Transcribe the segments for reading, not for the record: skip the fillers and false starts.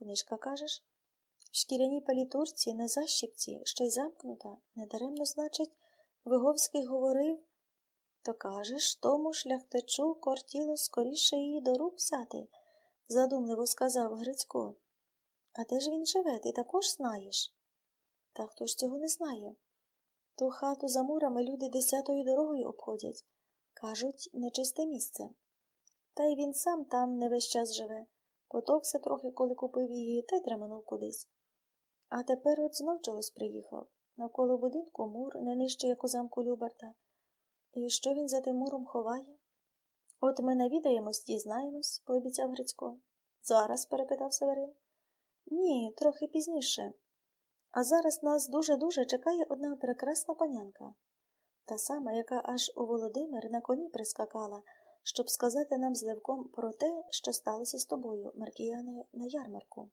книжка, кажеш? В шкіряній палітурці на защіпці, ще й замкнута, недаремно, значить, Виговський говорив, то кажеш, тому шляхтичу кортіло скоріше її до рук взяти, задумливо сказав Грицько. А де ж він живе, ти також знаєш? Та хто ж цього не знає? Ту хату за мурами люди 10-ю дорогою обходять. Кажуть, нечисте місце. Та й він сам там не весь час живе. Потовкся трохи, коли купив її, та й дременув кудись. А тепер от знов чогось приїхав. Навколо будинку мур, не нижче, як у замку Любарта. І що він за тим муром ховає? От ми навідаємось, дізнаємось, пообіцяв Грицько. Зараз? Перепитав Северин. Ні, трохи пізніше. А зараз нас дуже-дуже чекає одна прекрасна панянка. Та сама, яка аж у Володимир на коні прискакала, щоб сказати нам з Левком про те, що сталося з тобою, Маркіяне, на ярмарку.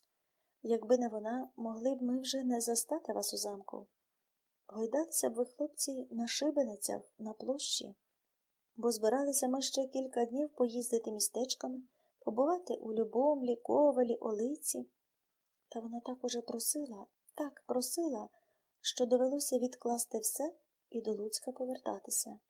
Якби не вона, могли б ми вже не застати вас у замку. Гойдалися б ви, хлопці, на шибеницях, на площі, бо збиралися ми ще кілька днів поїздити містечками, побувати у Любомлі, Ковелі, Олиці. Та вона так уже просила, так просила, що довелося відкласти все і до Луцька повертатися.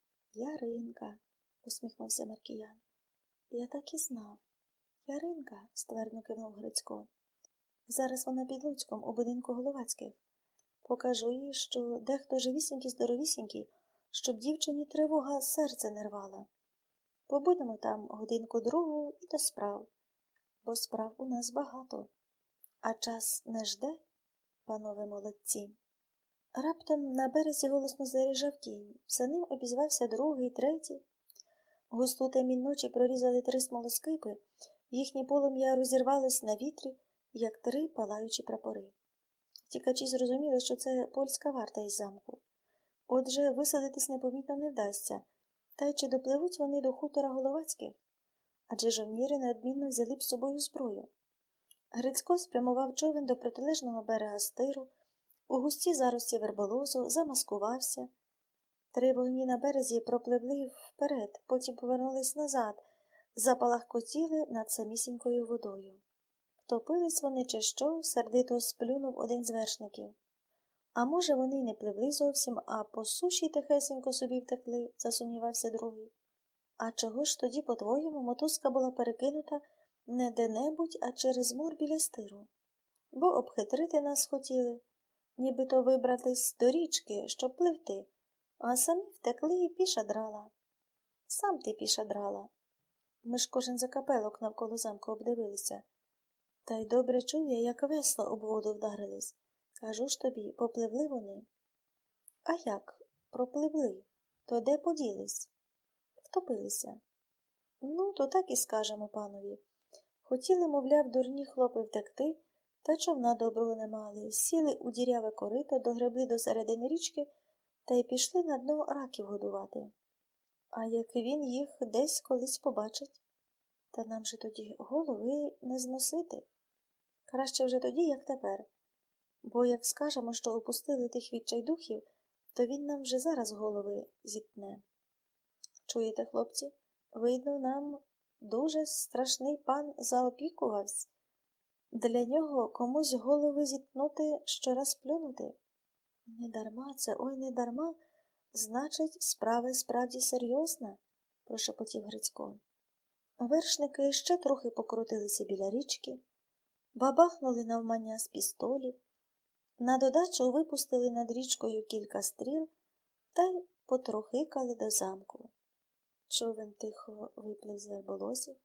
Яринка, усміхнувся Маркіян. Я так і знав. Яринка, ствердно кивнув Грицько. Зараз вона під Луцьком у будинку Головацьких. Покажу їй, що дехто живісінький, здоровісінький, щоб дівчині тривога серце не рвала. Побудемо там годинку-другу і до справ, бо справ у нас багато. А час не жде, панове молодці. Раптом на березі голосно заряжав кінь. За ним обізвався другий, третій. Густу темінь ночі прорізали 3 смолоскипи, їхнє полум'я розірвалось на вітрі, як 3 палаючі прапори. Тікачі зрозуміли, що це польська варта із замку. Отже, висадитись непомітно не вдасться. Та й чи допливуть вони до хутора Головацьких? Адже жовніри неодмінно взяли б з собою зброю. Грицько спрямував човен до протилежного берега стиру, у густі зарості верболозу, замаскувався. 3 вогні на березі пропливли вперед, потім повернулись назад, запалахкотіли над самісінькою водою. Втопились вони чи що, сердито сплюнув один з вершників. А може, вони й не пливли зовсім, а по суші тихесенько собі втекли, засумнівався другий. А чого ж тоді, по-твоєму, мотузка була перекинута не де-небудь, а через мур біля стиру? Бо обхитрити нас хотіли, нібито вибратись до річки, щоб пливти, а самі втекли і піша драла. Сам ти піша драла. Ми ж кожен закапелок навколо замку обдивилися. Та й добре чув я, як весла об воду вдарились. Кажу ж тобі, попливли вони. А як? Пропливли? То де поділись? Втопилися. Ну, то так і скажемо панові. Хотіли, мовляв, дурні хлопи втекти, та човна доброго не мали. Сіли у діряве корито, догребли до середини річки та й пішли на дно раків годувати. А як він їх десь колись побачить? Та нам же тоді голови не зносити. Краще вже тоді, як тепер. Бо як скажемо, що опустили тих відчайдухів, то він нам вже зараз голови зітне. Чуєте, хлопці? Видно, нам дуже страшний пан заопікувався. Для нього комусь голови зітнути, щораз плюнути. Не дарма це, ой, не дарма. Значить, справа справді серйозна, прошепотів Грицько. Вершники ще трохи покрутилися біля річки, бабахнули навмання з пістолів, на додачу випустили над річкою кілька стріл та й потрохикали до замку. Човен тихо виплив з верболозів.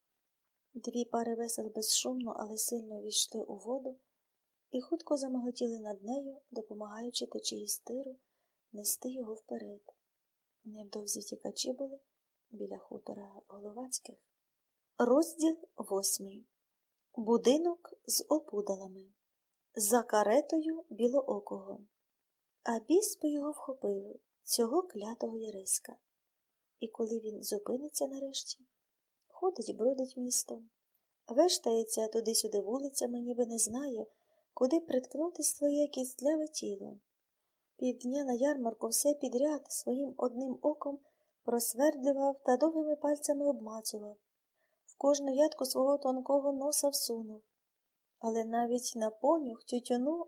2 пари весел безшумно, але сильно війшли у воду і хутко замоготіли над нею, допомагаючи течії стиру нести його вперед. Невдовзі тікачі були біля хутора Головацьких. Розділ 8. Будинок з опудалами. За каретою білоокого. А біс би його вхопив, цього клятого Яреська. І коли він зупиниться нарешті, ходить, бродить містом, вештається туди-сюди вулицями, ніби не знає, куди приткнути своє кістляве тіло. Півдня на ярмарку все підряд своїм одним оком просвердлював та довгими пальцями обмацував, в кожну ядку свого тонкого носа всунув. але навіть на понюх тютюну